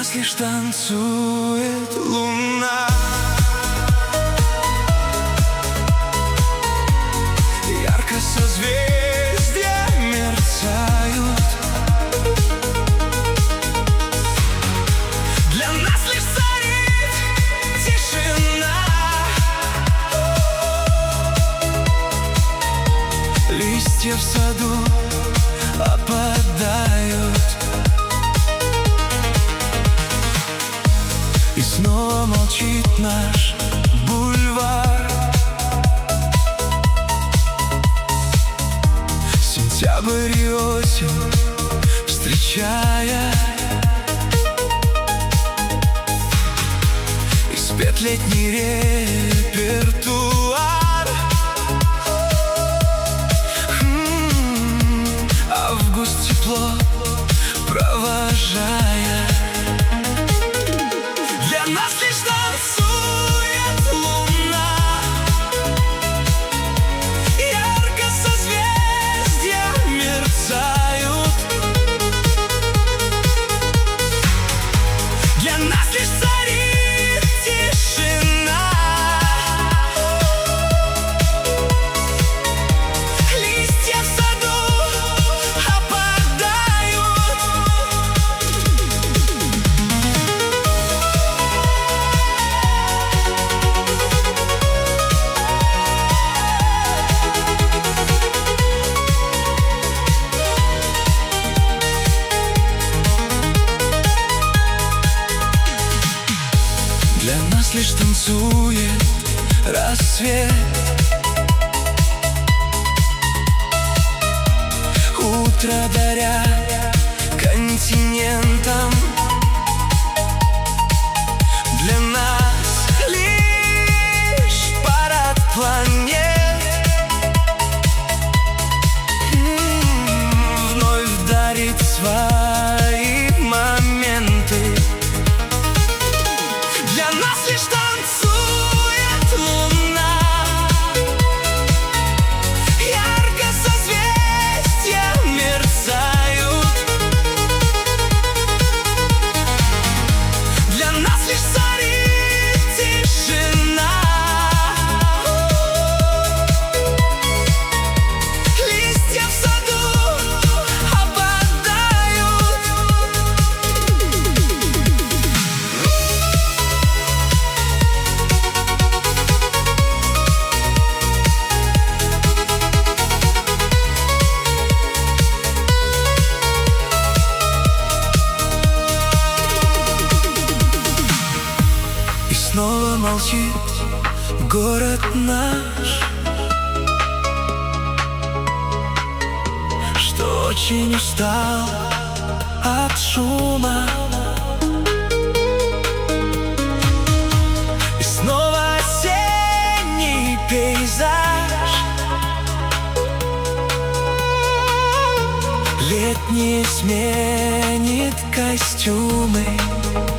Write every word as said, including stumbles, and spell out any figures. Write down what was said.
нас лишь танцует луна. Ярко созвездия мерцают. Для нас лишь царит тишина. Листья в саду опадают. И снова молчит наш бульвар. Сентябрь и осень встречая, и спет летний репертуар. М-м-м, август тепло провожая. Для нас лишь танцует луна. Ярко созвездия мерцают. Для нас лишь царит тишина. Листья в саду опадают. Для нас лишь танцует рассвет. Утро даря континентам. Для нас лишь парад планет. М-м, вновь дарит свои моменты. Для нас лишь танцует луна. Ярко созвездия мерцают. Для нас лишь царит тишина. Листья в саду опадают. И снова молчит город наш, что очень устал от шума. И снова осенний пейзаж. Летний сменит костюмы.